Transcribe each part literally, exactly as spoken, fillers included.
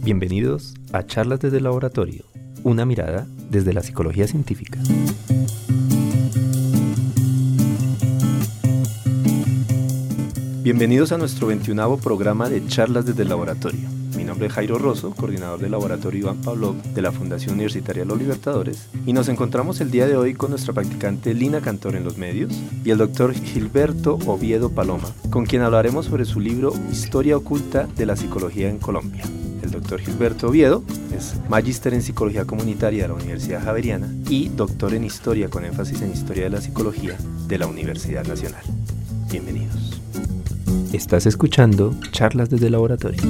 Bienvenidos a Charlas desde el Laboratorio, una mirada desde la psicología científica. Bienvenidos a nuestro veintiunavo programa de Charlas desde el Laboratorio. Mi nombre es Jairo Rosso, coordinador del Laboratorio Iván Pavlov de la Fundación Universitaria Los Libertadores, y nos encontramos el día de hoy con nuestra practicante Lina Cantor en los medios y el doctor Gilberto Oviedo Paloma, con quien hablaremos sobre su libro Historia oculta de la psicología en Colombia. El doctor Gilberto Oviedo es magíster en Psicología Comunitaria de la Universidad Javeriana y doctor en Historia con énfasis en Historia de la Psicología de la Universidad Nacional. Bienvenidos. Estás escuchando Charlas desde el Laboratorio.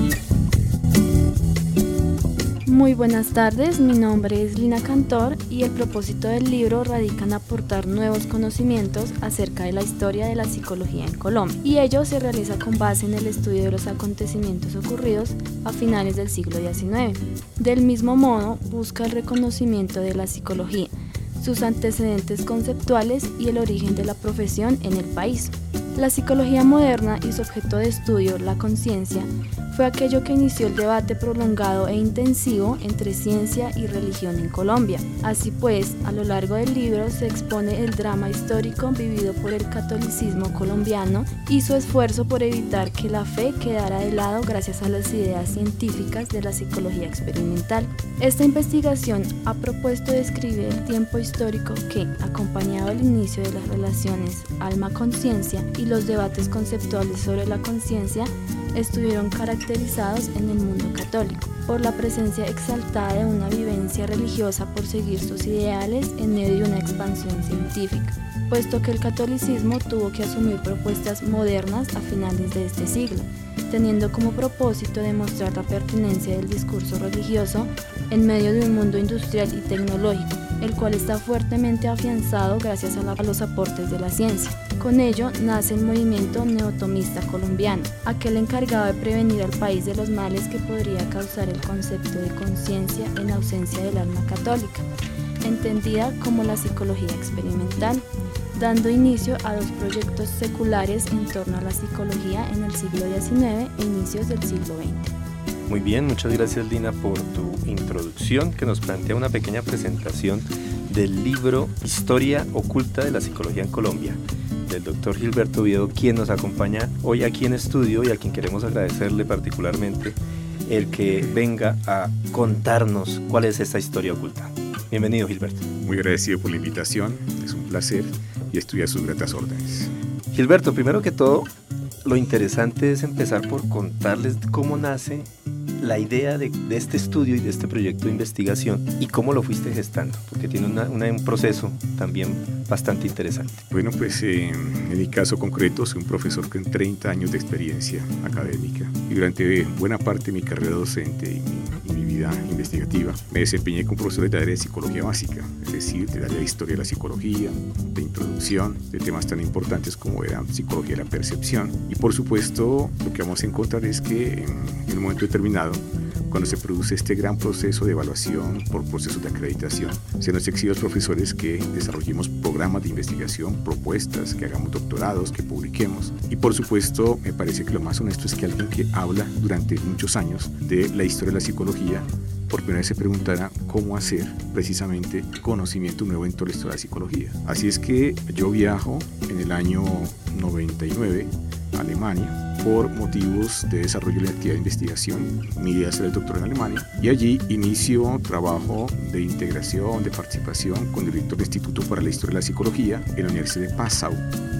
Muy buenas tardes, mi nombre es Lina Cantor y el propósito del libro radica en aportar nuevos conocimientos acerca de la historia de la psicología en Colombia, y ello se realiza con base en el estudio de los acontecimientos ocurridos a finales del siglo diecinueve. Del mismo modo, busca el reconocimiento de la psicología, sus antecedentes conceptuales y el origen de la profesión en el país. La psicología moderna y su objeto de estudio, la conciencia, fue aquello que inició el debate prolongado e intensivo entre ciencia y religión en Colombia. Así pues, a lo largo del libro se expone el drama histórico vivido por el catolicismo colombiano y su esfuerzo por evitar que la fe quedara de lado gracias a las ideas científicas de la psicología experimental. Esta investigación ha propuesto describir el tiempo histórico que, acompañado al inicio de las relaciones alma-conciencia y los debates conceptuales sobre la conciencia, estuvieron caracterizados en el mundo católico por la presencia exaltada de una vivencia religiosa por seguir sus ideales en medio de una expansión científica, puesto que el catolicismo tuvo que asumir propuestas modernas a finales de este siglo, teniendo como propósito demostrar la pertinencia del discurso religioso en medio de un mundo industrial y tecnológico, el cual está fuertemente afianzado gracias a, la, a los aportes de la ciencia. Con ello nace el movimiento neotomista colombiano, aquel encargado de prevenir al país de los males que podría causar el concepto de conciencia en ausencia del alma católica, entendida como la psicología experimental, dando inicio a dos proyectos seculares en torno a la psicología en el siglo diecinueve e inicios del siglo veinte. Muy bien, muchas gracias Lina por tu introducción que nos plantea una pequeña presentación del libro Historia oculta de la psicología en Colombia, del doctor Gilberto Oviedo, quien nos acompaña hoy aquí en estudio y a quien queremos agradecerle particularmente el que venga a contarnos cuál es esta historia oculta. Bienvenido, Gilberto. Muy agradecido por la invitación, es un placer y estoy a sus gratas órdenes. Gilberto, primero que todo, lo interesante es empezar por contarles cómo nace la idea de, de este estudio y de este proyecto de investigación y cómo lo fuiste gestando, porque tiene una, una, un proceso también bastante interesante. Bueno, pues eh, en mi caso concreto soy un profesor con treinta años de experiencia académica y durante buena parte de mi carrera docente y mi, y mi vida investigativa me desempeñé como profesor de área de psicología básica, es decir, de área de historia de la psicología, de introducción, de temas tan importantes como era psicología de la percepción. Y por supuesto, lo que vamos a encontrar es que en, en un momento determinado, cuando se produce este gran proceso de evaluación por procesos de acreditación, se nos exige a los profesores que desarrollemos programas de investigación, propuestas, que hagamos doctorados, que publiquemos. Y por supuesto, me parece que lo más honesto es que alguien que habla durante muchos años de la historia de la psicología, por primera vez se preguntara cómo hacer precisamente conocimiento nuevo en toda la historia de la psicología. Así es que yo viajo en el año noventa y nueve a Alemania por motivos de desarrollo de la actividad de investigación. Mi idea es hacer el doctorado en Alemania y allí inicio trabajo de integración, de participación con el director del Instituto para la Historia de la Psicología en la Universidad de Passau,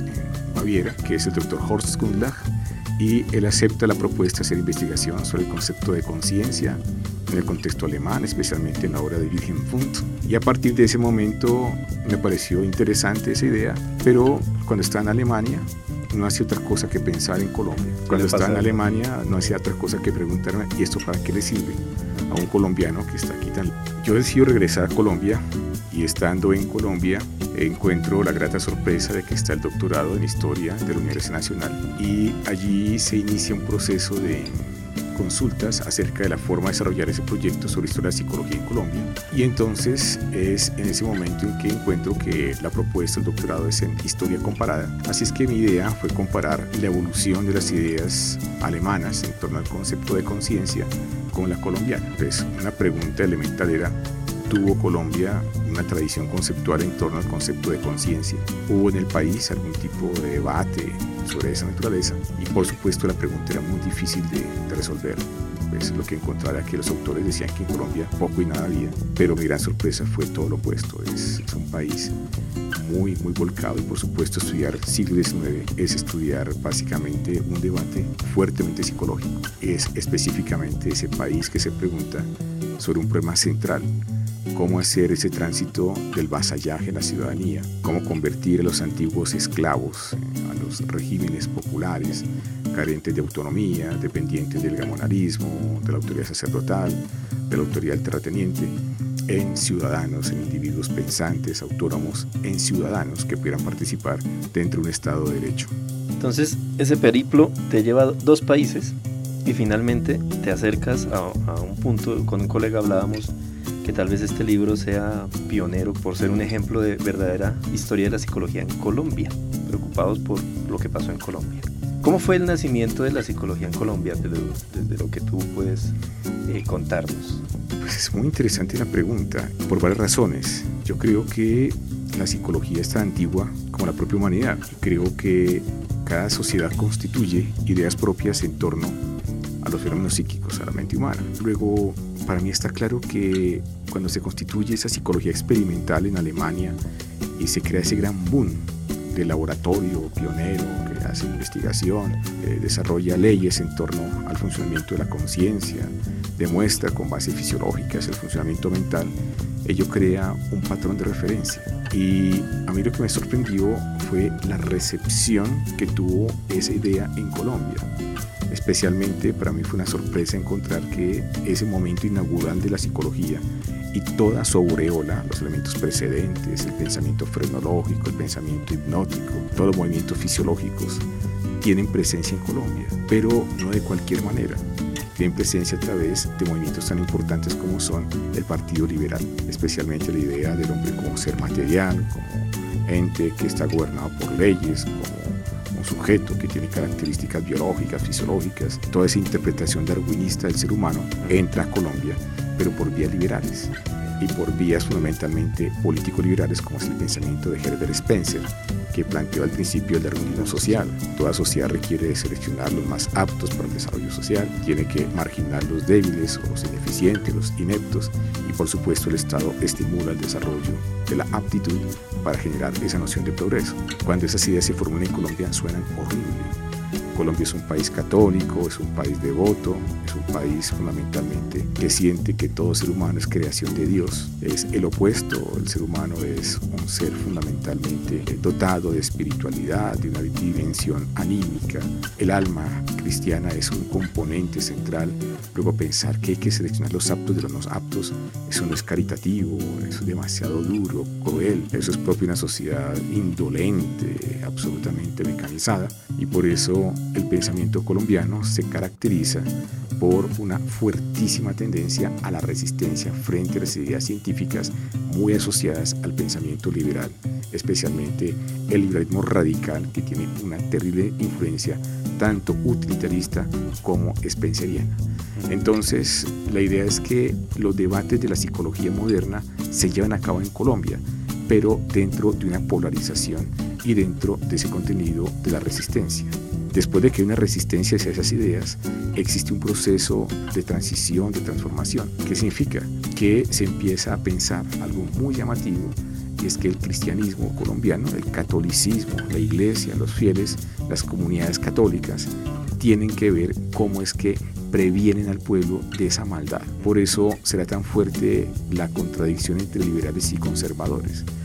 en Baviera, que es el doctor Horst Gundlach, y él acepta la propuesta de hacer investigación sobre el concepto de conciencia en el contexto alemán, especialmente en la obra de Wilhelm Wundt. Y a partir de ese momento me pareció interesante esa idea, pero cuando estaba en Alemania no hacía otra cosa que pensar en Colombia. Cuando estaba en Alemania no hacía otra cosa que preguntarme, ¿y esto para qué le sirve a un colombiano que está aquí tan...? Yo decido regresar a Colombia y estando en Colombia encuentro la grata sorpresa de que está el doctorado en Historia de la Universidad Nacional y allí se inicia un proceso de consultas acerca de la forma de desarrollar ese proyecto sobre historia de la psicología en Colombia. Y entonces es en ese momento en que encuentro que la propuesta del doctorado es en historia comparada. Así es que mi idea fue comparar la evolución de las ideas alemanas en torno al concepto de conciencia con la colombiana. Entonces, una pregunta elemental era: ¿tuvo Colombia una tradición conceptual en torno al concepto de conciencia? ¿Hubo en el país algún tipo de debate sobre esa naturaleza? Y por supuesto la pregunta era muy difícil de, de resolver. Pues lo que encontré era que los autores decían que en Colombia poco y nada había, pero mi gran sorpresa fue todo lo opuesto. Es, es un país muy, muy volcado, y por supuesto estudiar siglo diecinueve es estudiar básicamente un debate fuertemente psicológico. Es específicamente ese país que se pregunta sobre un problema central: cómo hacer ese tránsito del vasallaje a la ciudadanía, cómo convertir a los antiguos esclavos a los regímenes populares, carentes de autonomía, dependientes del gamonarismo, de la autoridad sacerdotal, de la autoridad del terrateniente, en ciudadanos, en individuos pensantes, autónomos, en ciudadanos que pudieran participar dentro de un Estado de Derecho. Entonces, ese periplo te lleva a dos países y finalmente te acercas a, a un punto. Con un colega hablábamos que tal vez este libro sea pionero por ser un ejemplo de verdadera historia de la psicología en Colombia, preocupados por lo que pasó en Colombia. ¿Cómo fue el nacimiento de la psicología en Colombia, desde, desde lo que tú puedes eh, contarnos? Pues es muy interesante la pregunta, por varias razones. Yo creo que la psicología es tan antigua como la propia humanidad. Creo que cada sociedad constituye ideas propias en torno a los fenómenos psíquicos, a la mente humana. Luego, para mí está claro que cuando se constituye esa psicología experimental en Alemania y se crea ese gran boom de laboratorio pionero que hace investigación, eh, desarrolla leyes en torno al funcionamiento de la conciencia, demuestra con bases fisiológicas el funcionamiento mental, ello crea un patrón de referencia. Y a mí lo que me sorprendió fue la recepción que tuvo esa idea en Colombia. Especialmente para mí fue una sorpresa encontrar que ese momento inaugural de la psicología y toda su aureola, los elementos precedentes, el pensamiento frenológico, el pensamiento hipnótico, todos los movimientos fisiológicos, tienen presencia en Colombia, pero no de cualquier manera. Tienen presencia a través de movimientos tan importantes como son el Partido Liberal, especialmente la idea del hombre como ser material, como ente que está gobernado por leyes, como un sujeto que tiene características biológicas, fisiológicas. Toda esa interpretación darwinista del ser humano entra a Colombia, pero por vías liberales y por vías fundamentalmente político-liberales, como es el pensamiento de Herbert Spencer, que planteó al principio el darwinismo social. Toda sociedad requiere de seleccionar los más aptos para el desarrollo social, tiene que marginar los débiles o los ineficientes, los ineptos, y por supuesto el Estado estimula el desarrollo de la aptitud para generar esa noción de progreso. Cuando esas ideas se forman en Colombia suenan horrible. Colombia es un país católico, es un país devoto, es un país fundamentalmente que siente que todo ser humano es creación de Dios. Es el opuesto, el ser humano es un ser fundamentalmente dotado de espiritualidad, de una dimensión anímica. El alma cristiana es un componente central. Luego pensar que hay que seleccionar los aptos de los no aptos, eso no es caritativo, eso es demasiado duro, cruel. Eso es propio de una sociedad indolente, absolutamente mecanizada, y por eso el pensamiento colombiano se caracteriza por una fuertísima tendencia a la resistencia frente a las ideas científicas muy asociadas al pensamiento liberal, especialmente el liberalismo radical, que tiene una terrible influencia tanto utilitarista como spenceriana. Entonces, la idea es que los debates de la psicología moderna se llevan a cabo en Colombia, pero dentro de una polarización y dentro de ese contenido de la resistencia. Después de que hay una resistencia hacia esas ideas, existe un proceso de transición, de transformación. ¿Qué significa? Que se empieza a pensar algo muy llamativo, y es que el cristianismo colombiano, el catolicismo, la iglesia, los fieles, las comunidades católicas, tienen que ver cómo es que previenen al pueblo de esa maldad. Por eso será tan fuerte la contradicción entre liberales y conservadores,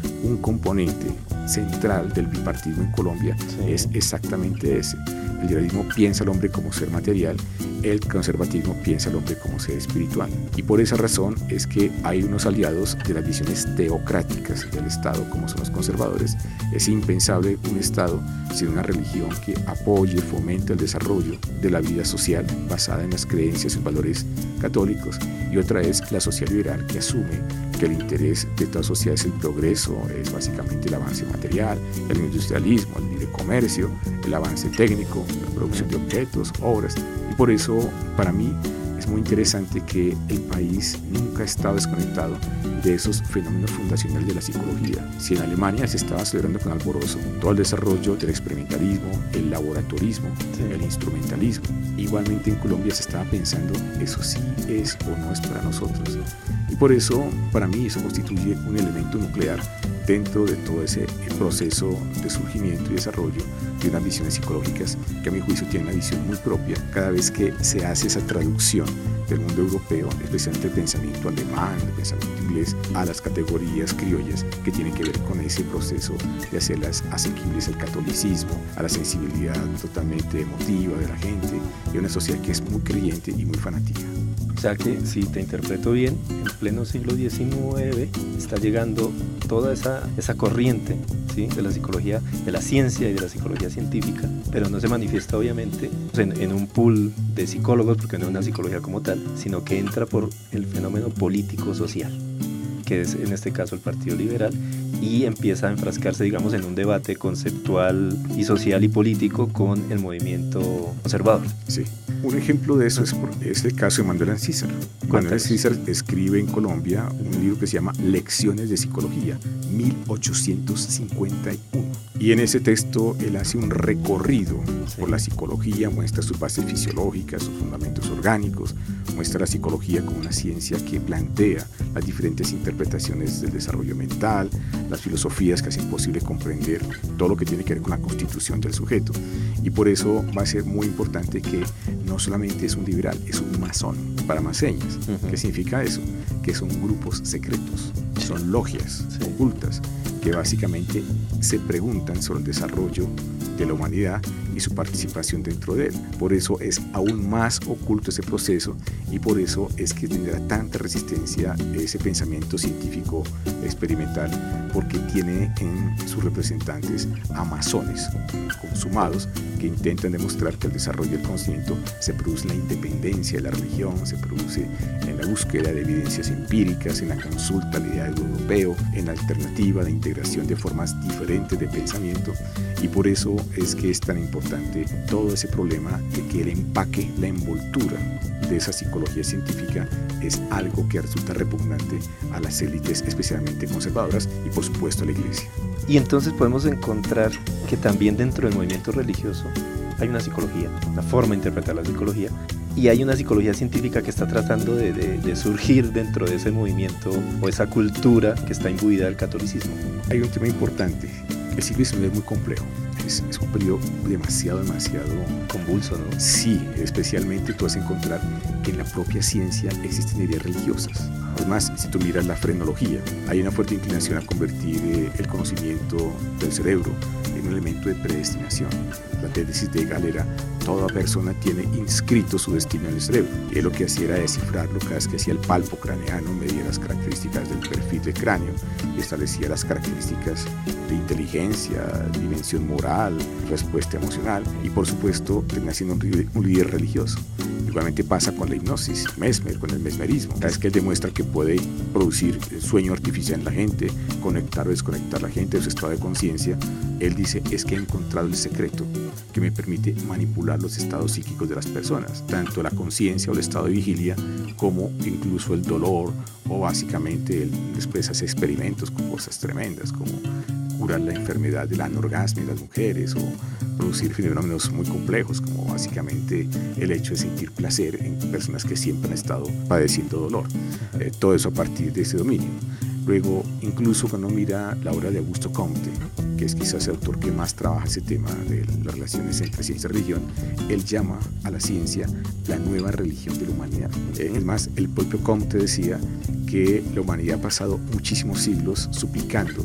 un componente central del bipartidismo en Colombia sí. es exactamente ese. El liberalismo piensa al hombre como ser material, el conservatismo piensa al hombre como ser espiritual. Y por esa razón es que hay unos aliados de las visiones teocráticas del Estado, como son los conservadores. Es impensable un Estado sin una religión que apoye, fomente el desarrollo de la vida social basada en las creencias y valores católicos. Y otra es la social liberal, que asume que el interés de toda sociedad es el progreso, es básicamente el avance material, el industrialismo, el libre comercio, el avance técnico, la producción de objetos, obras. Y por eso, para mí, es muy interesante que el país nunca ha estado desconectado de esos fenómenos fundacionales de la psicología. Si en Alemania se estaba celebrando con alborozo todo el desarrollo del experimentalismo, el laboratorismo, sí. el instrumentalismo, igualmente en Colombia se estaba pensando, eso sí es o no es para nosotros. Y por eso, para mí, eso constituye un elemento nuclear dentro de todo ese proceso de surgimiento y desarrollo de unas visiones psicológicas que a mi juicio tienen una visión muy propia cada vez que se hace esa traducción del mundo europeo, especialmente el pensamiento alemán, el pensamiento inglés, a las categorías criollas que tienen que ver con ese proceso de hacerlas asequibles al catolicismo, a la sensibilidad totalmente emotiva de la gente y a una sociedad que es muy creyente y muy fanática. O sea que, si te interpreto bien, en pleno siglo diecinueve está llegando toda esa, esa corriente, ¿sí?, de la psicología, de la ciencia y de la psicología científica, pero no se manifiesta obviamente en, en un pool de psicólogos, porque no es una psicología como tal, sino que entra por el fenómeno político-social, que es en este caso el Partido Liberal, y empieza a enfrascarse, digamos, en un debate conceptual y social y político con el movimiento conservador. Sí. Un ejemplo de eso es, es el caso de Manuel Ancísar. Manuel Ancísar escribe en Colombia un libro que se llama Lecciones de Psicología, mil ochocientos cincuenta y uno. Y en ese texto él hace un recorrido sí. por la psicología, muestra sus bases fisiológicas, sus fundamentos orgánicos, muestra la psicología como una ciencia que plantea las diferentes interpretaciones del desarrollo mental, las filosofías que hacen posible comprender todo lo que tiene que ver con la constitución del sujeto. Y por eso va a ser muy importante que no solamente es un liberal, es un masón, para más señas. Uh-huh. ¿Qué significa eso? Que son grupos secretos, son logias sí. ocultas, que básicamente se preguntan sobre el desarrollo de la humanidad y su participación dentro de él. Por eso es aún más oculto ese proceso y por eso es que tendrá tanta resistencia ese pensamiento científico experimental, porque tiene en sus representantes a masones consumados que intentan demostrar que el desarrollo del conocimiento se produce en la independencia de la religión, se produce en la búsqueda de evidencias empíricas, en la consulta al ideal europeo, en la alternativa de integración de formas diferentes de pensamiento. Y por eso es que es tan importante todo ese problema de que el empaque, la envoltura de esa psicología científica es algo que resulta repugnante a las élites, especialmente conservadoras, y por supuesto a la Iglesia. Y entonces podemos encontrar que también dentro del movimiento religioso hay una psicología, una forma de interpretar la psicología, y hay una psicología científica que está tratando de, de, de surgir dentro de ese movimiento o esa cultura que está imbuida del catolicismo. Hay un tema importante. El siglo diecinueve es muy complejo, es, es un periodo demasiado, demasiado convulso, ¿no? Sí, especialmente tú vas a encontrar que en la propia ciencia existen ideas religiosas. Además, si tú miras la frenología, hay una fuerte inclinación a convertir eh, el conocimiento del cerebro en un elemento de predestinación. La tesis de Hegel era: toda persona tiene inscrito su destino en el cerebro. Y él lo que hacía era descifrarlo cada vez que hacía el palpo craneano, medía las características del perfil del cráneo, y establecía las características de inteligencia, dimensión moral, respuesta emocional, y por supuesto termina siendo un, un líder religioso. Igualmente pasa con la hipnosis, Mesmer, con el mesmerismo. Cada vez que él demuestra que puede producir sueño artificial en la gente, conectar o desconectar a la gente de su estado de conciencia, él dice: es que he encontrado el secreto que me permite manipular los estados psíquicos de las personas, tanto la conciencia o el estado de vigilia, como incluso el dolor, o básicamente él después hace experimentos con cosas tremendas, como curar la enfermedad de la anorgasmia en las mujeres, o producir fenómenos muy complejos, como básicamente el hecho de sentir placer en personas que siempre han estado padeciendo dolor. Eh, todo eso a partir de ese dominio. Luego, incluso cuando mira la obra de Augusto Comte, que es quizás el autor que más trabaja ese tema de las relaciones entre ciencia y religión, él llama a la ciencia la nueva religión de la humanidad. Es más, el propio Comte decía que la humanidad ha pasado muchísimos siglos suplicando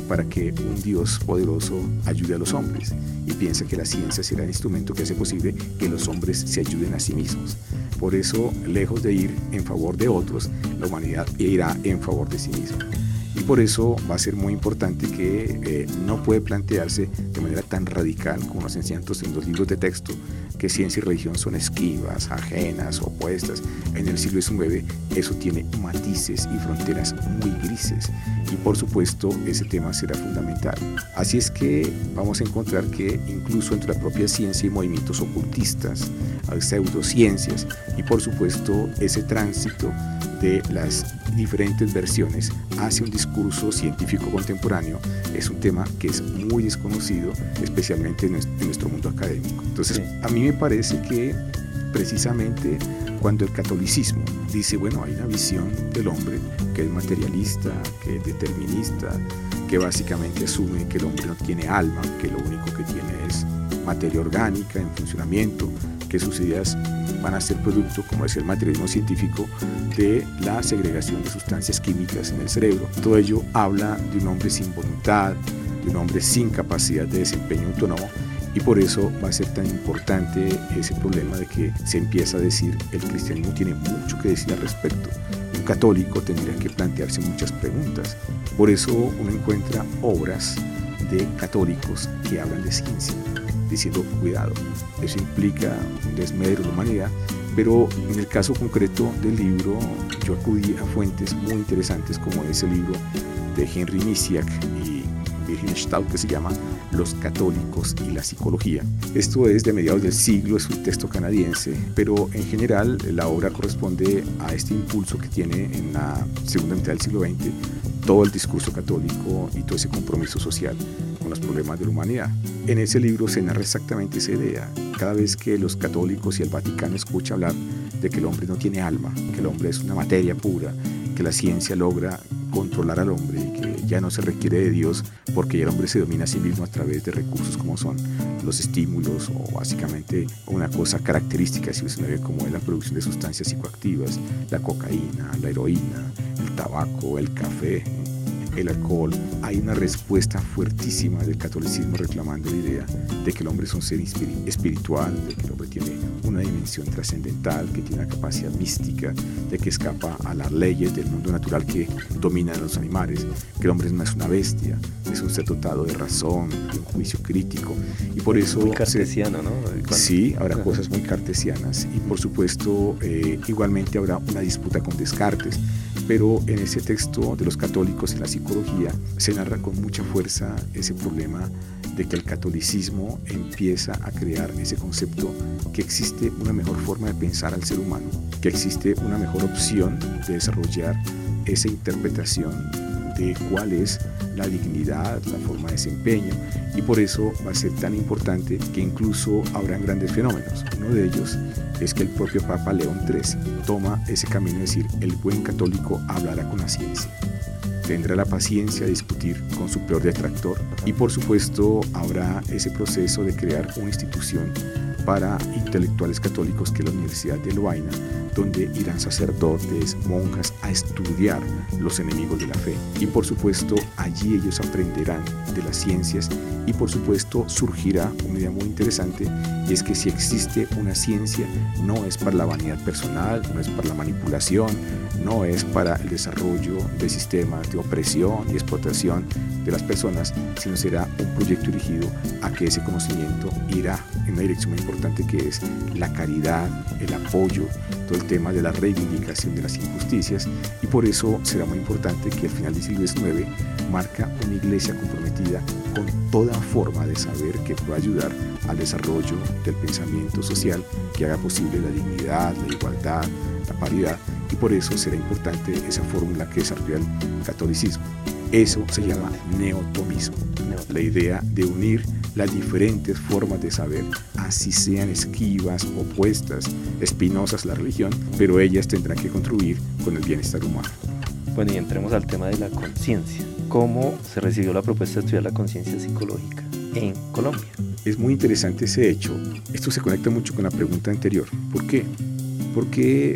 para que un Dios poderoso ayude a los hombres y piensa que la ciencia será el instrumento que hace posible que los hombres se ayuden a sí mismos. Por eso, lejos de ir en favor de otros, la humanidad irá en favor de sí misma. Y por eso va a ser muy importante que eh, no puede plantearse de manera tan radical como nos enseñan en los libros de texto, que ciencia y religión son esquivas, ajenas, opuestas. En el siglo diecinueve eso tiene matices y fronteras muy grises y por supuesto ese tema será fundamental. Así es que vamos a encontrar que incluso entre la propia ciencia hay movimientos ocultistas, hay pseudociencias y por supuesto ese tránsito de las diferentes versiones hacia un discurso científico contemporáneo es un tema que es muy desconocido, especialmente en nuestro mundo académico. Entonces, sí. A mí me parece que precisamente cuando el catolicismo dice, bueno, hay una visión del hombre que es materialista, que es determinista, que básicamente asume que el hombre no tiene alma, que lo único que tiene es materia orgánica en funcionamiento, que sus ideas van a ser producto, como decía el materialismo científico, de la segregación de sustancias químicas en el cerebro. Todo ello habla de un hombre sin voluntad, de un hombre sin capacidad de desempeño autónomo, y por eso va a ser tan importante ese problema de que se empieza a decir el cristianismo tiene mucho que decir al respecto. Un católico tendría que plantearse muchas preguntas. Por eso uno encuentra obras de católicos que hablan de ciencia, diciendo cuidado, eso implica un desmedro de la humanidad, pero en el caso concreto del libro yo acudí a fuentes muy interesantes como ese libro de Henry Misiak y Virginia Stout que se llama Los católicos y la psicología. Esto es de mediados del siglo, es un texto canadiense, pero en general la obra corresponde a este impulso que tiene en la segunda mitad del siglo veinte todo el discurso católico y todo ese compromiso social con los problemas de la humanidad. En ese libro se narra exactamente esa idea. Cada vez que los católicos y el Vaticano escuchan hablar de que el hombre no tiene alma, que el hombre es una materia pura, que la ciencia logra controlar al hombre y que ya no se requiere de Dios porque ya el hombre se domina a sí mismo a través de recursos como son los estímulos o básicamente una cosa característica del siglo diecinueve como es la producción de sustancias psicoactivas, la cocaína, la heroína, el tabaco, el café, el alcohol. Hay una respuesta fuertísima del catolicismo reclamando la idea de que el hombre es un ser espiritual, de que el hombre tiene una dimensión trascendental, que tiene una capacidad mística, de que escapa a las leyes del mundo natural que dominan a los animales, que el hombre no es una bestia, es un ser dotado de razón, de un juicio crítico y por eso... Muy cartesiano, ¿no? ¿Cuándo? Sí, habrá cosas muy cartesianas y por supuesto eh, igualmente habrá una disputa con Descartes, pero en ese texto de los católicos en la psicología se narra con mucha fuerza ese problema de que el catolicismo empieza a crear ese concepto que existe una mejor forma de pensar al ser humano, que existe una mejor opción de desarrollar esa interpretación de cuál es la dignidad, la forma de desempeño y por eso va a ser tan importante que incluso habrán grandes fenómenos. Uno de ellos es que el propio Papa León trece toma ese camino de decir el buen católico hablará con la ciencia, tendrá la paciencia de discutir con su peor detractor y por supuesto habrá ese proceso de crear una institución para intelectuales católicos que es la Universidad de Lovaina, donde irán sacerdotes, monjas a estudiar los enemigos de la fe y por supuesto allí ellos aprenderán de las ciencias y por supuesto surgirá una idea muy interesante y es que si existe una ciencia no es para la vanidad personal, no es para la manipulación, no es para el desarrollo de sistemas de opresión y explotación de las personas, sino será un proyecto dirigido a que ese conocimiento irá en una dirección muy importante que es la caridad, el apoyo, todo el tema de la reivindicación de las injusticias y por eso será muy importante que al final del siglo diecinueve marca una iglesia comprometida con toda forma de saber que pueda ayudar al desarrollo del pensamiento social que haga posible la dignidad, la igualdad, la paridad y por eso será importante esa fórmula que desarrolla el catolicismo. Eso se llama neotomismo, la idea de unir las diferentes formas de saber, así sean esquivas, opuestas, espinosas la religión, pero ellas tendrán que contribuir con el bienestar humano. Bueno, y entremos al tema de la conciencia. ¿Cómo se recibió la propuesta de estudiar la conciencia psicológica en Colombia? Es muy interesante ese hecho. Esto se conecta mucho con la pregunta anterior. ¿Por qué? Porque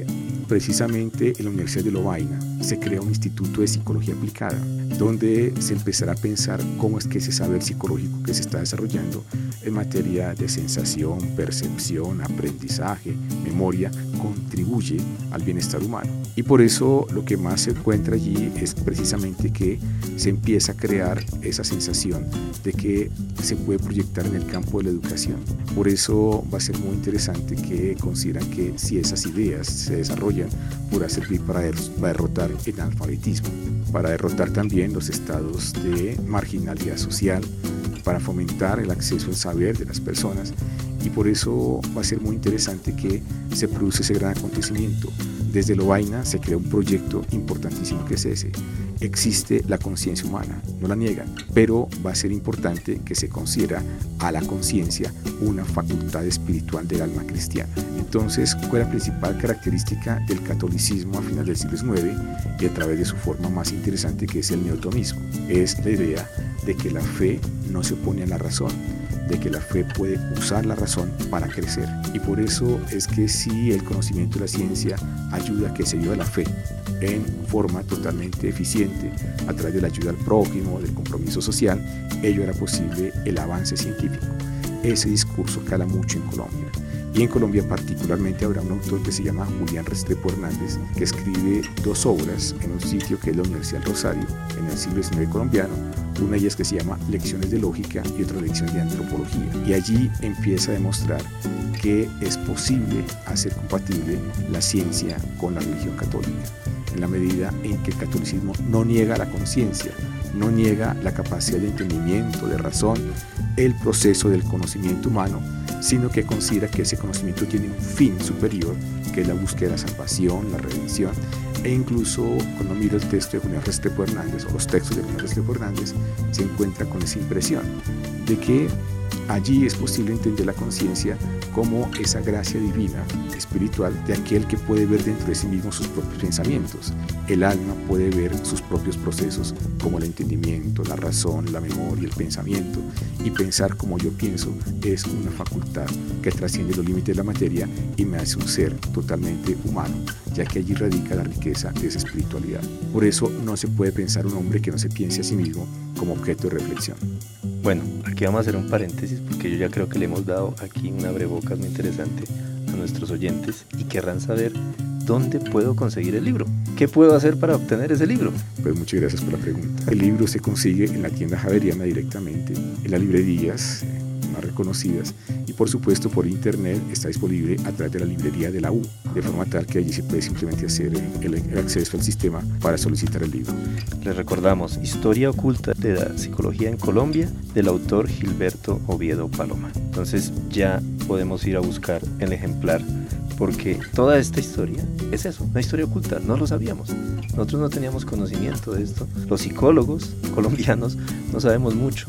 precisamente en la Universidad de Lovaina se crea un instituto de psicología aplicada, donde se empezará a pensar cómo es que ese saber psicológico que se está desarrollando en materia de sensación, percepción, aprendizaje, memoria, contribuye al bienestar humano. Y por eso lo que más se encuentra allí es precisamente que se empieza a crear esa sensación de que se puede proyectar en el campo de la educación. Por eso va a ser muy interesante que consideran que si esas ideas se desarrollan, podrá servir para derrotar el analfabetismo, para derrotar también los estados de marginalidad social, para fomentar el acceso al saber de las personas. Y por eso va a ser muy interesante que se produce ese gran acontecimiento. Desde Lovaina se crea un proyecto importantísimo que es ese. Existe la conciencia humana, no la niegan, pero va a ser importante que se considera a la conciencia una facultad espiritual del alma cristiana. Entonces, ¿cuál es la principal característica del catolicismo a finales del siglo diecinueve y a través de su forma más interesante, que es el neotomismo? Es la idea de que la fe no se opone a la razón, de que la fe puede usar la razón para crecer. Y por eso es que si el conocimiento de la ciencia ayuda a que se viva la fe en forma totalmente eficiente a través de la ayuda al prójimo, del compromiso social, ello hará posible el avance científico. Ese discurso cala mucho en Colombia. Y en Colombia particularmente habrá un autor que se llama Julián Restrepo Hernández, que escribe dos obras en un sitio que es la Universidad del Rosario, en el siglo diecinueve colombiano. Una de ellas que se llama Lecciones de Lógica y otra Lecciones de Antropología. Y allí empieza a demostrar que es posible hacer compatible la ciencia con la religión católica, en la medida en que el catolicismo no niega la conciencia, no niega la capacidad de entendimiento, de razón, el proceso del conocimiento humano, sino que considera que ese conocimiento tiene un fin superior, que es la búsqueda de la salvación, la redención. E incluso cuando miro el texto de Julián Restrepo Hernández o los textos de Julián Restrepo Hernández, se encuentra con esa impresión de que allí es posible entender la conciencia como esa gracia divina, espiritual, de aquel que puede ver dentro de sí mismo sus propios pensamientos. El alma puede ver sus propios procesos como el entendimiento, la razón, la memoria, el pensamiento, y pensar como yo pienso es una facultad que trasciende los límites de la materia y me hace un ser totalmente humano, ya que allí radica la riqueza de esa espiritualidad. Por eso no se puede pensar un hombre que no se piense a sí mismo como objeto de reflexión. Bueno, aquí vamos a hacer un paréntesis porque yo ya creo que le hemos dado aquí una abrebocas muy interesante a nuestros oyentes y querrán saber dónde puedo conseguir el libro. ¿Qué puedo hacer para obtener ese libro? Pues muchas gracias por la pregunta. El libro se consigue en la tienda javeriana directamente, en las librerías más reconocidas y por supuesto por internet está disponible a través de la librería de la U, de forma tal que allí se puede simplemente hacer el, el acceso al sistema para solicitar el libro. Les recordamos Historia oculta de la psicología en Colombia, del autor Gilberto Oviedo Paloma. Entonces ya podemos ir a buscar el ejemplar, porque toda esta historia es eso, una historia oculta, no lo sabíamos. Nosotros no teníamos conocimiento de esto. Los psicólogos colombianos no sabemos mucho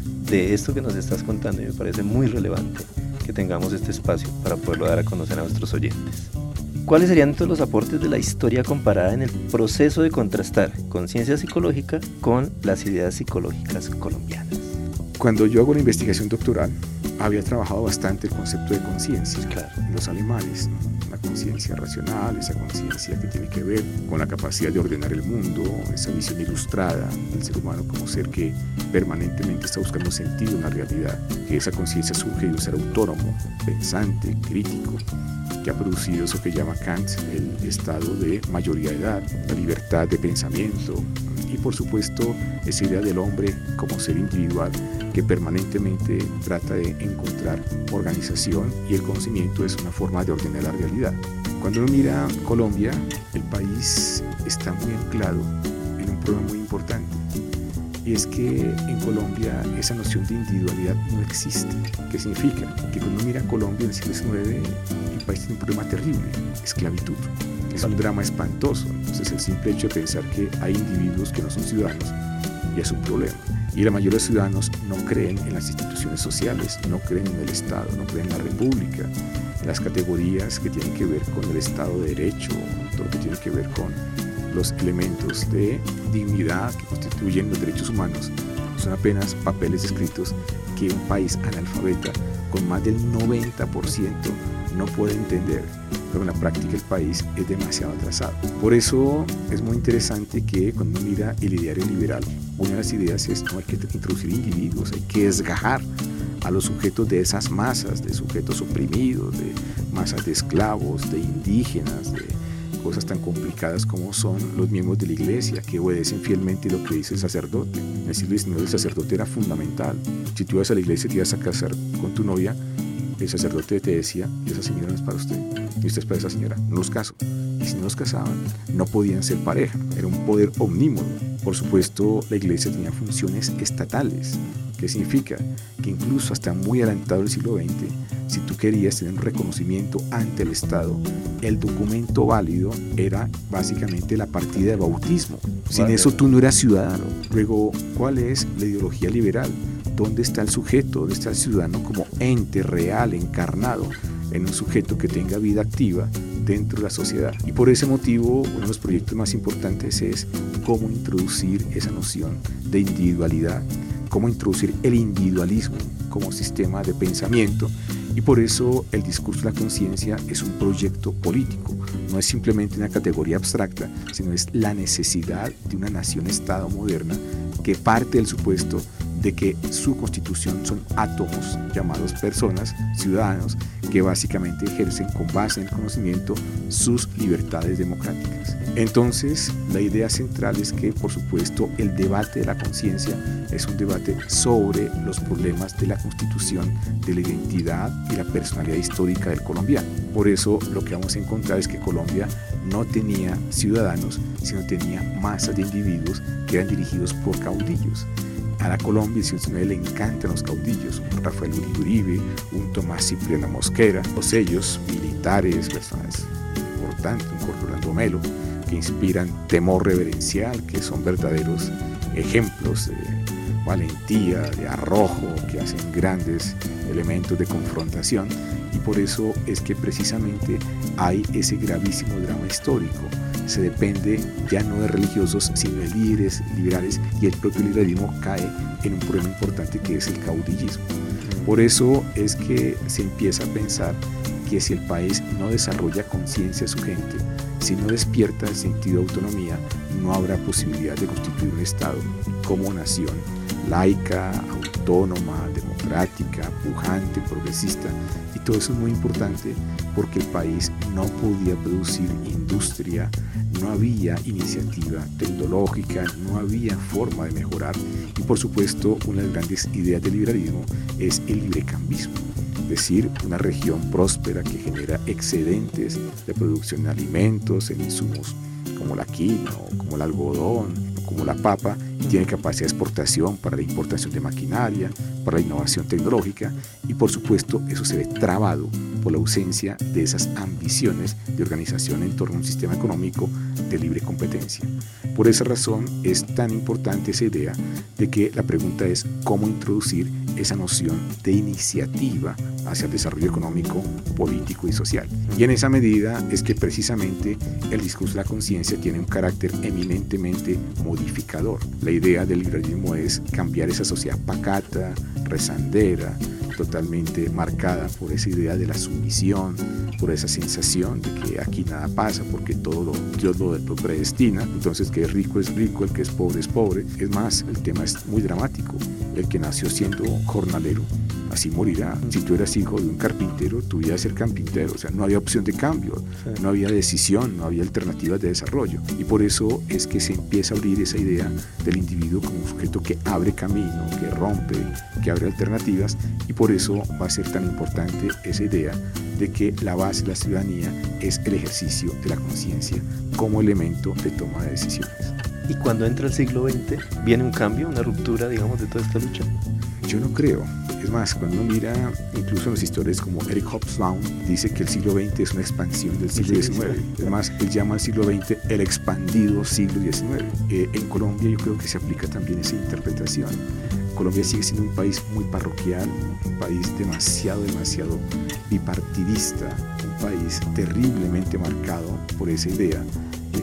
de esto que nos estás contando y me parece muy relevante que tengamos este espacio para poderlo dar a conocer a nuestros oyentes. ¿Cuáles serían entonces los aportes de la historia comparada en el proceso de contrastar conciencia psicológica con las ideas psicológicas colombianas? Cuando yo hago la investigación doctoral, había trabajado bastante el concepto de conciencia. Claro. Los alemanes, ¿no? La conciencia racional, esa conciencia que tiene que ver con la capacidad de ordenar el mundo, esa visión ilustrada del ser humano como ser que permanentemente está buscando sentido en la realidad, que esa conciencia surge de un ser autónomo, pensante, crítico, que ha producido eso que llama Kant el estado de mayoría de edad, la libertad de pensamiento y por supuesto esa idea del hombre como ser individual que permanentemente trata de encontrar organización y el conocimiento es una forma de ordenar la realidad. Cuando uno mira Colombia, el país está muy anclado en un problema muy importante y es que en Colombia esa noción de individualidad no existe. ¿Qué significa? Que cuando uno mira Colombia en el siglo diecinueve el país tiene un problema terrible, esclavitud. Es un drama espantoso. Entonces el simple hecho de pensar que hay individuos que no son ciudadanos ya es un problema. Y la mayoría de los ciudadanos no creen en las instituciones sociales, no creen en el Estado, no creen en la República, en las categorías que tienen que ver con el Estado de Derecho, todo lo que tiene que ver con los elementos de dignidad que constituyen los derechos humanos. Son apenas papeles escritos que un país analfabeta con más del noventa por ciento no puede entender pero en la práctica el país es demasiado atrasado. Por eso es muy interesante que cuando uno mira el ideario liberal, una de las ideas es no hay que introducir individuos, hay que desgajar a los sujetos de esas masas, de sujetos oprimidos, de masas de esclavos, de indígenas, de cosas tan complicadas como son los miembros de la iglesia que obedecen fielmente lo que dice el sacerdote. En el siglo diecinueve el sacerdote era fundamental. Si tú ibas a la iglesia y te ibas a casar con tu novia, el sacerdote te decía, esa señora no es para usted, y usted es para esa señora, no los caso. Y si no los casaban, no podían ser pareja, era un poder omnímodo. Por supuesto, la iglesia tenía funciones estatales. ¿Qué significa? Que incluso hasta muy adelantado el siglo veinte, si tú querías tener un reconocimiento ante el Estado, el documento válido era básicamente la partida de bautismo. Sin vale. Eso tú no eras ciudadano. Luego, ¿cuál es la ideología liberal? ¿Dónde está el sujeto? ¿Dónde está el ciudadano como ente real, encarnado en un sujeto que tenga vida activa dentro de la sociedad? Y por ese motivo, uno de los proyectos más importantes es cómo introducir esa noción de individualidad, cómo introducir el individualismo como sistema de pensamiento. Y por eso el discurso de la conciencia es un proyecto político, no es simplemente una categoría abstracta, sino es la necesidad de una nación-estado moderna que parte del supuesto de que su constitución son átomos llamados personas, ciudadanos, que básicamente ejercen con base en el conocimiento sus libertades democráticas. Entonces, la idea central es que, por supuesto, el debate de la conciencia es un debate sobre los problemas de la constitución, de la identidad y la personalidad histórica del colombiano. Por eso, lo que vamos a encontrar es que Colombia no tenía ciudadanos, sino tenía masas de individuos que eran dirigidos por caudillos. A la Colombia del siglo diecinueve le encantan los caudillos, un Rafael Uribe, un Tomás Cipriano Mosquera, los ellos, militares, personas importantes, un Jorge Orlando Melo, que inspiran temor reverencial, que son verdaderos ejemplos de valentía, de arrojo, que hacen grandes elementos de confrontación. Y por eso es que precisamente hay ese gravísimo drama histórico. Se depende ya no de religiosos, sino de líderes liberales, y el propio liberalismo cae en un problema importante que es el caudillismo. Por eso es que se empieza a pensar que si el país no desarrolla conciencia de su gente, si no despierta el sentido de autonomía, no habrá posibilidad de constituir un Estado como nación laica, autónoma, democrática, pujante, progresista. Y todo eso es muy importante porque el país no podía producir industria, no había iniciativa tecnológica, no había forma de mejorar. Y por supuesto, una de las grandes ideas del liberalismo es el librecambismo, es decir, una región próspera que genera excedentes de producción de alimentos, en insumos como la quinoa, como el algodón, como la papa, y tiene capacidad de exportación para la importación de maquinaria, para la innovación tecnológica, y por supuesto eso se ve trabado por la ausencia de esas ambiciones de organización en torno a un sistema económico de libre competencia. Por esa razón es tan importante esa idea de que la pregunta es cómo introducir esa noción de iniciativa hacia el desarrollo económico, político y social. Y en esa medida es que precisamente el discurso de la conciencia tiene un carácter eminentemente modificador. La idea del liberalismo es cambiar esa sociedad pacata, rezandera, totalmente marcada por esa idea de la sumisión, por esa sensación de que aquí nada pasa porque todo lo, Dios lo, lo predestina. Entonces, que es rico es rico, el que es pobre es pobre. Es más, el tema es muy dramático. El que nació siendo jornalero, así morirá. Si tú eras hijo de un carpintero, tú ibas a ser carpintero. O sea, no había opción de cambio, no había decisión, no había alternativas de desarrollo. Y por eso es que se empieza a abrir esa idea del individuo como un sujeto que abre camino, que rompe, que abre alternativas. Y por eso va a ser tan importante esa idea de que la base de la ciudadanía es el ejercicio de la conciencia como elemento de toma de decisiones. ¿Y cuando entra el siglo veinte, viene un cambio, una ruptura, digamos, de toda esta lucha? Yo no creo. Es más, cuando uno mira, incluso en los historiadores como Eric Hobsbawm, dice que el siglo veinte es una expansión del siglo diecinueve. Es más, él llama al siglo veinte el expandido siglo diecinueve. Eh, en Colombia yo creo que se aplica también esa interpretación. Colombia sigue siendo un país muy parroquial, un país demasiado, demasiado bipartidista, un país terriblemente marcado por esa idea de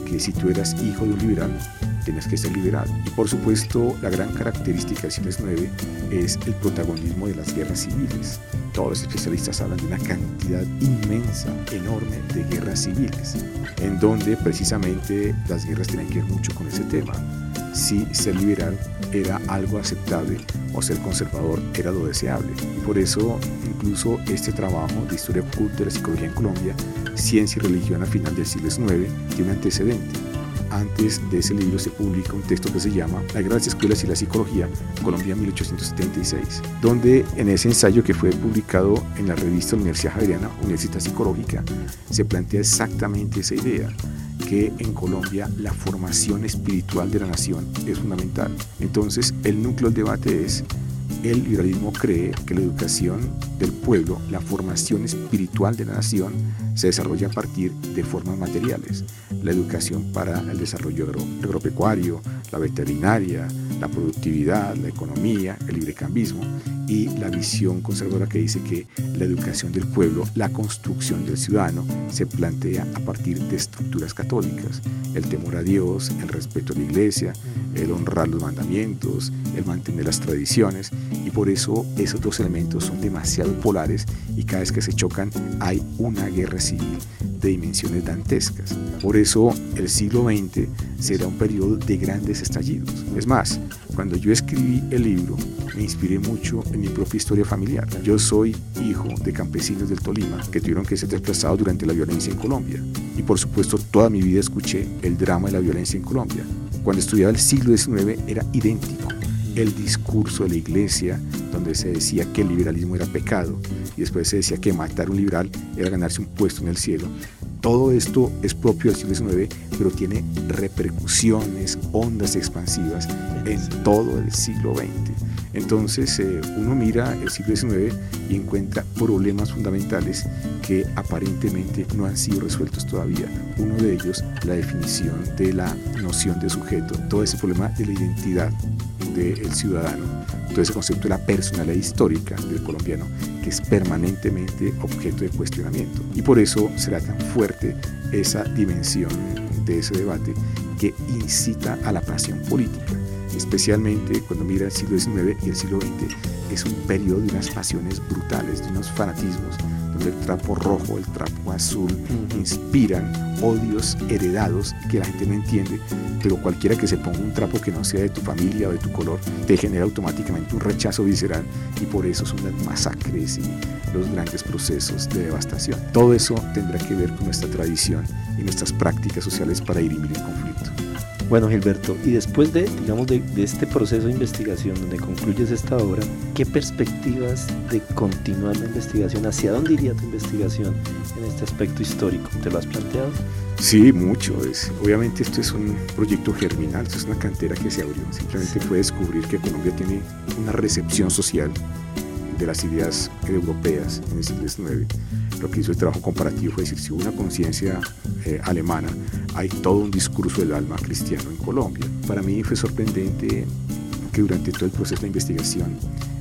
que si tú eras hijo de un liberal, tenías que ser liberal. Y por supuesto, la gran característica del siglo diecinueve es el protagonismo de las guerras civiles. Todos los especialistas hablan de una cantidad inmensa, enorme de guerras civiles, en donde precisamente las guerras tenían que ver mucho con ese tema. Si ser liberal era algo aceptable o ser conservador era lo deseable. Y por eso incluso este trabajo de historia oculta de la psicología en Colombia, Ciencia y Religión a final del siglo diecinueve, tiene un antecedente. Antes de ese libro se publica un texto que se llama La Guerra de las Escuelas y la Psicología, Colombia mil ochocientos setenta y seis, donde en ese ensayo que fue publicado en la revista Universidad Javeriana, Universidad Psicológica, se plantea exactamente esa idea, que en Colombia la formación espiritual de la nación es fundamental. Entonces, el núcleo del debate es: el liberalismo cree que la educación del pueblo, la formación espiritual de la nación, se desarrolla a partir de formas materiales. La educación para el desarrollo agro, agropecuario, la veterinaria, la productividad, la economía, el librecambismo, y la visión conservadora que dice que la educación del pueblo, la construcción del ciudadano, se plantea a partir de estructuras católicas: el temor a Dios, el respeto a la iglesia, el honrar los mandamientos, el mantener las tradiciones. Y por eso esos dos elementos son demasiado polares, y cada vez que se chocan hay una guerra civil de dimensiones dantescas. Por eso el siglo veinte será un periodo de grandes estallidos. Es más, cuando yo escribí el libro, me inspiré mucho en mi propia historia familiar. Yo soy hijo de campesinos del Tolima que tuvieron que ser desplazados durante la violencia en Colombia. Y por supuesto, toda mi vida escuché el drama de la violencia en Colombia. Cuando estudiaba el siglo diecinueve era idéntico. El discurso de la iglesia, donde se decía que el liberalismo era pecado, y después se decía que matar a un liberal era ganarse un puesto en el cielo. Todo esto es propio del siglo diecinueve, pero tiene repercusiones, ondas expansivas en todo el siglo veinte. Entonces eh, uno mira el siglo diecinueve y encuentra problemas fundamentales que aparentemente no han sido resueltos todavía. Uno de ellos, la definición de la noción de sujeto, todo ese problema de la identidad del ciudadano, todo ese concepto de la personalidad histórica del colombiano, que es permanentemente objeto de cuestionamiento. Y por eso será tan fuerte esa dimensión de ese debate que incita a la pasión política, especialmente cuando mira el siglo diecinueve y el siglo veinte. Es un periodo de unas pasiones brutales, de unos fanatismos, donde el trapo rojo, el trapo azul inspiran odios heredados que la gente no entiende, pero cualquiera que se ponga un trapo que no sea de tu familia o de tu color te genera automáticamente un rechazo visceral, y por eso son las masacres y los grandes procesos de devastación. Todo eso tendrá que ver con nuestra tradición y nuestras prácticas sociales para dirimir el conflicto. Bueno, Gilberto, y después de, digamos, de, de este proceso de investigación donde concluyes esta obra, ¿qué perspectivas de continuar la investigación? ¿Hacia dónde iría tu investigación en este aspecto histórico? ¿Te lo has planteado? Sí, mucho. Es, obviamente esto es un proyecto germinal, esto es una cantera que se abrió. Simplemente fue descubrir que Colombia tiene una recepción social de las ideas europeas en el siglo diecinueve. Lo que hizo el trabajo comparativo fue decir, si hubo una conciencia eh, alemana, hay todo un discurso del alma cristiano en Colombia. Para mí fue sorprendente que durante todo el proceso de investigación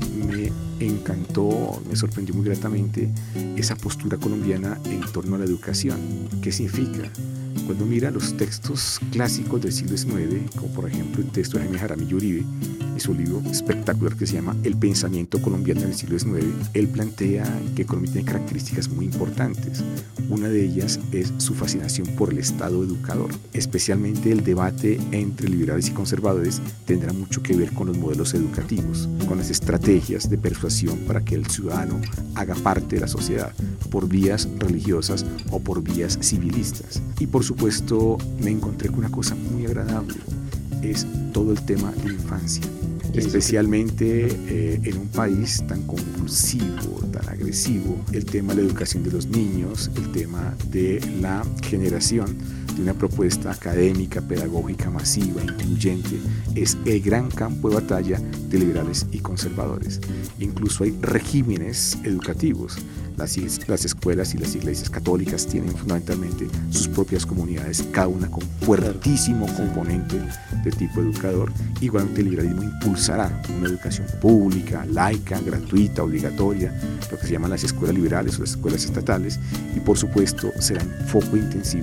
me encantó, me sorprendió muy gratamente esa postura colombiana en torno a la educación. ¿Qué significa? Cuando mira los textos clásicos del siglo diecinueve, como por ejemplo el texto de Jaime Jaramillo Uribe, y su libro espectacular que se llama El pensamiento colombiano en el siglo diecinueve, él plantea que Colombia tiene características muy importantes. Una de ellas es su fascinación por el Estado educador. Especialmente el debate entre liberales y conservadores tendrá mucho que ver con los modelos educativos, con las estrategias de persuasión para que el ciudadano haga parte de la sociedad por vías religiosas o por vías civilistas. Y por supuesto me encontré con una cosa muy agradable, es todo el tema de la infancia, especialmente eh, en un país tan convulsivo, tan agresivo. El tema de la educación de los niños, el tema de la generación de una propuesta académica, pedagógica, masiva, incluyente, es el gran campo de batalla de liberales y conservadores. Incluso hay regímenes educativos. Las, las escuelas y las iglesias católicas tienen fundamentalmente sus propias comunidades, cada una con fuertísimo componente de tipo educador. Igualmente el liberalismo impulsará una educación pública, laica, gratuita, obligatoria, lo que se llaman las escuelas liberales o las escuelas estatales, y por supuesto será un foco intensivo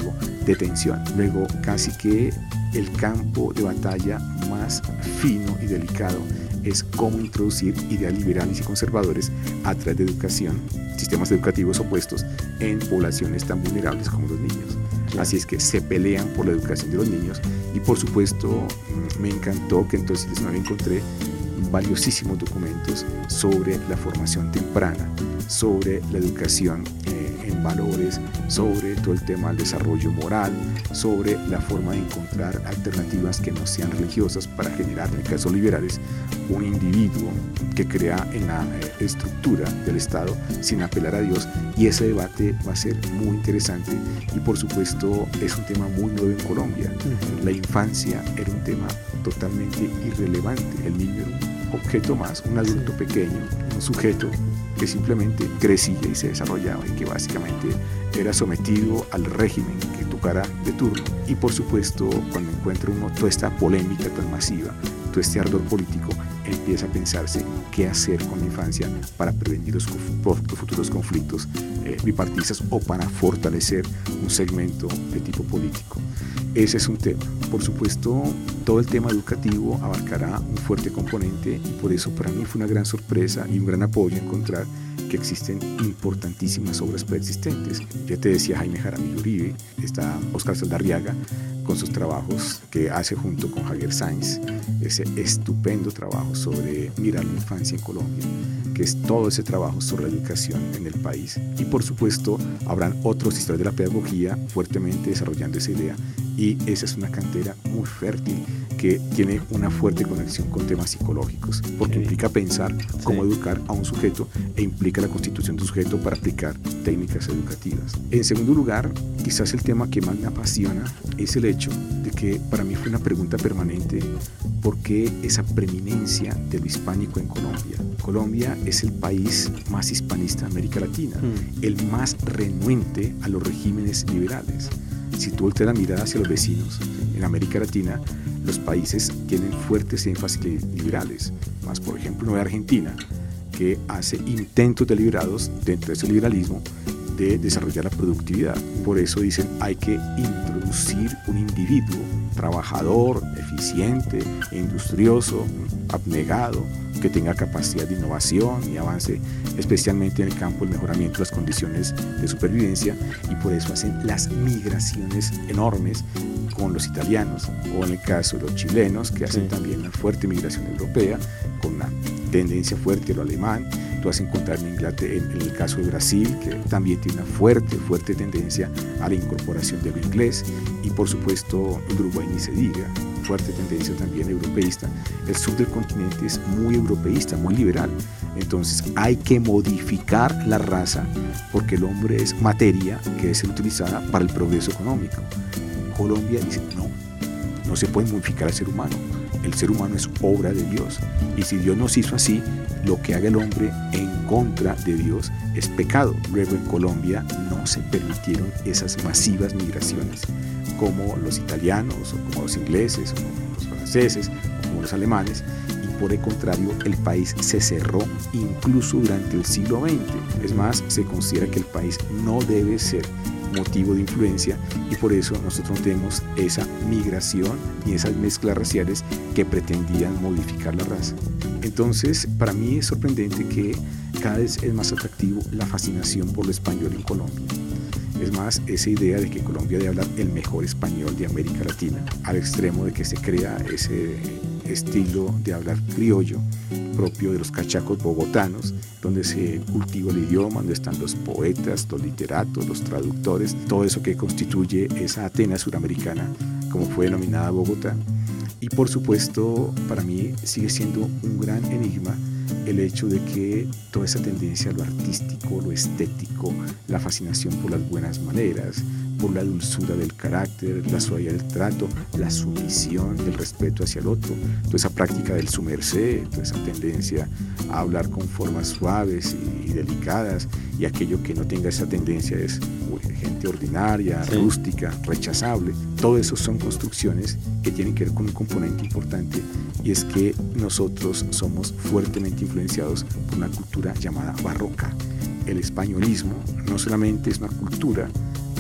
de tensión. Luego, casi que el campo de batalla más fino y delicado es cómo introducir ideas liberales y conservadores a través de educación, sistemas educativos opuestos en poblaciones tan vulnerables como los niños. Así es que se pelean por la educación de los niños y por supuesto me encantó que entonces no encontré valiosísimos documentos sobre la formación temprana, sobre la educación eh, en valores, sobre todo el tema del desarrollo moral, sobre la forma de encontrar alternativas que no sean religiosas para generar, en el caso liberales, un individuo que crea en la eh, estructura del Estado sin apelar a Dios, y ese debate va a ser muy interesante y por supuesto es un tema muy nuevo en Colombia. La infancia era un tema totalmente irrelevante, el niño era un objeto más, un adulto pequeño, un sujeto que simplemente crecía y se desarrollaba y que básicamente era sometido al régimen que tocara de turno. Y por supuesto, cuando encuentra uno toda esta polémica tan masiva, todo este ardor político, empieza a pensarse qué hacer con la infancia para prevenir los, los futuros conflictos eh, bipartistas o para fortalecer un segmento de tipo político. Ese es un tema. Por supuesto, todo el tema educativo abarcará un fuerte componente y por eso para mí fue una gran sorpresa y un gran apoyo encontrar que existen importantísimas obras preexistentes. Ya te decía Jaime Jaramillo Uribe, está Óscar Saldarriaga con sus trabajos que hace junto con Javier Sáenz, ese estupendo trabajo sobre mirar la infancia en Colombia, que es todo ese trabajo sobre la educación en el país. Y por supuesto habrán otros historias de la pedagogía fuertemente desarrollando esa idea, y esa es una cantera muy fértil que tiene una fuerte conexión con temas psicológicos, porque implica pensar cómo sí. educar a un sujeto e implica la constitución de un sujeto para aplicar técnicas educativas. En segundo lugar, quizás el tema que más me apasiona es el hecho de que para mí fue una pregunta permanente: ¿por qué esa preeminencia de lo hispánico en Colombia? Colombia es el país más hispanista de América Latina, mm. el más renuente a los regímenes liberales. Si tú volteas la mirada hacia los vecinos, en América Latina, los países tienen fuertes énfasis liberales, más por ejemplo Nueva Argentina, que hace intentos deliberados dentro de ese liberalismo de desarrollar la productividad. Por eso dicen, hay que introducir un individuo trabajador, eficiente, industrioso, abnegado, que tenga capacidad de innovación y avance especialmente en el campo del mejoramiento de las condiciones de supervivencia, y por eso hacen las migraciones enormes con los italianos, o en el caso de los chilenos, que hacen sí. también una fuerte migración europea con una tendencia fuerte a lo alemán. Tú vas a encontrar en, Inglaterra, en, en el caso de Brasil, que también tiene una fuerte, fuerte tendencia a la incorporación de lo inglés, y por supuesto en Uruguay ni se diga, fuerte tendencia también europeísta. El sur del continente es muy europeísta, muy liberal. Entonces hay que modificar la raza porque el hombre es materia que debe ser utilizada para el progreso económico. Colombia dice, no, no se puede modificar al ser humano. El ser humano es obra de Dios. Y si Dios nos hizo así, lo que haga el hombre en contra de Dios es pecado. Luego en Colombia no se permitieron esas masivas migraciones como los italianos, o como los ingleses, o como los franceses, o como los alemanes, y por el contrario el país se cerró incluso durante el siglo veinte. Es más, se considera que el país no debe ser motivo de influencia y por eso nosotros no tenemos esa migración y esas mezclas raciales que pretendían modificar la raza. Entonces, para mí es sorprendente que cada vez es más atractivo la fascinación por lo español en Colombia. Es más, esa idea de que Colombia debe hablar el mejor español de América Latina, al extremo de que se crea ese estilo de hablar criollo propio de los cachacos bogotanos, donde se cultiva el idioma, donde están los poetas, los literatos, los traductores, todo eso que constituye esa Atenas suramericana, como fue denominada Bogotá. Y por supuesto, para mí sigue siendo un gran enigma el hecho de que toda esa tendencia a lo artístico, lo estético, la fascinación por las buenas maneras, por la dulzura del carácter, la suavidad del trato, la sumisión, el respeto hacia el otro, toda esa práctica del su merced, toda esa tendencia a hablar con formas suaves y delicadas, y aquello que no tenga esa tendencia es uy, gente ordinaria, sí. rústica, rechazable. Todo eso son construcciones que tienen que ver con un componente importante, y es que nosotros somos fuertemente influenciados por una cultura llamada barroca. El españolismo no solamente es una cultura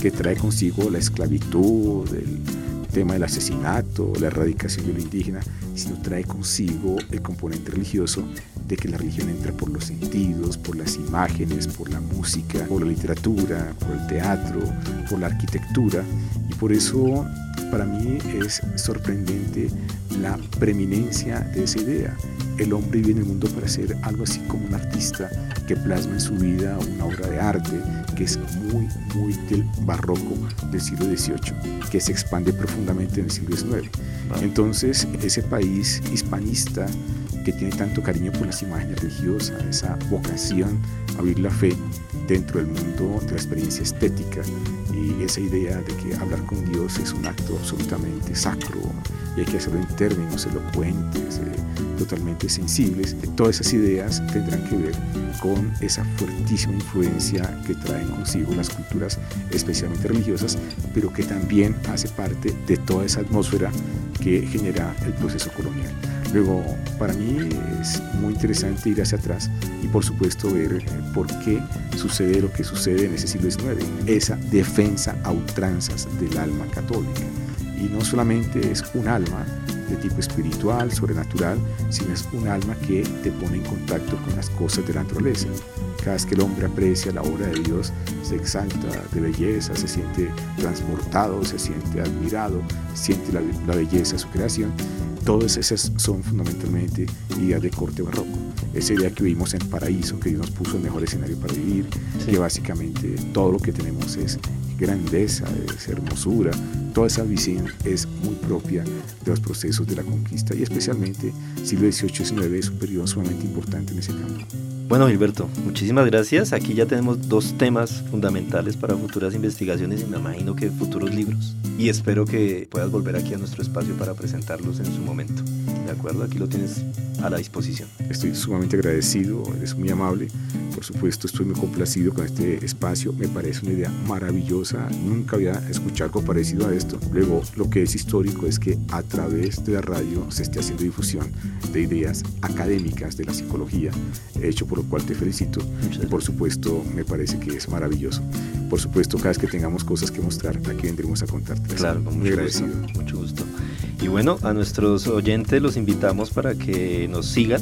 que trae consigo la esclavitud, el tema del asesinato, la erradicación de lo indígena, sino trae consigo el componente religioso de que la religión entra por los sentidos, por las imágenes, por la música, por la literatura, por el teatro, por la arquitectura, y por eso para mí es sorprendente la preeminencia de esa idea. El hombre vive en el mundo para ser algo así como un artista que plasma en su vida una obra de arte que es muy, muy del barroco del siglo dieciocho, que se expande profundamente en el siglo diecinueve. Vale. Entonces, ese país hispanista que tiene tanto cariño por las imágenes religiosas, esa vocación a vivir la fe dentro del mundo de la experiencia estética, y esa idea de que hablar con Dios es un acto absolutamente sacro y hay que hacerlo en términos elocuentes, eh, totalmente sensibles. Todas esas ideas tendrán que ver con esa fuertísima influencia que traen consigo las culturas especialmente religiosas, pero que también hace parte de toda esa atmósfera que genera el proceso colonial. Luego, para mí es muy interesante ir hacia atrás y por supuesto ver eh, por qué sucede lo que sucede en ese siglo diecinueve, esa defensa a ultranzas del alma católica. Y no solamente es un alma de tipo espiritual, sobrenatural, sino es un alma que te pone en contacto con las cosas de la naturaleza. Cada vez que el hombre aprecia la obra de Dios, se exalta de belleza, se siente transportado, se siente admirado, siente la, la belleza de su creación. Todas esas son fundamentalmente ideas de corte barroco. Esa idea que vivimos en paraíso, que Dios nos puso el mejor escenario para vivir, sí. Que básicamente todo lo que tenemos es grandeza, es hermosura. Toda esa visión es muy propia de los procesos de la conquista y especialmente siglo dieciocho diecinueve es un periodo sumamente importante en ese campo. Bueno, Gilberto, muchísimas gracias. Aquí ya tenemos dos temas fundamentales para futuras investigaciones y me imagino que futuros libros. Y espero que puedas volver aquí a nuestro espacio para presentarlos en su momento. ¿De acuerdo? Aquí lo tienes a la disposición. Estoy sumamente agradecido, eres muy amable. Por supuesto, estoy muy complacido con este espacio. Me parece una idea maravillosa. Nunca había escuchado algo parecido a esto. Luego, lo que es histórico es que a través de la radio se esté haciendo difusión de ideas académicas de la psicología, hecho por lo cual te felicito. Y por supuesto, me parece que es maravilloso. Por supuesto, cada vez que tengamos cosas que mostrar, aquí vendremos a contarte. Claro, con mucho gusto, mucho gusto. Y bueno, a nuestros oyentes los invitamos para que nos sigan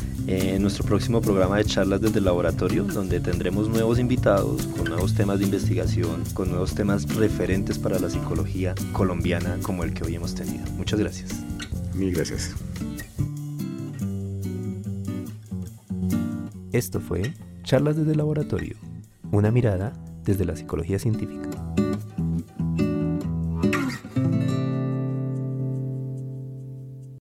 en nuestro próximo programa de charlas desde el laboratorio, donde tendremos nuevos invitados con nuevos temas de investigación, con nuevos temas referentes para la psicología colombiana como el que hoy hemos tenido. Muchas gracias. Mil gracias. Esto fue Charlas desde el laboratorio, una mirada desde la psicología científica.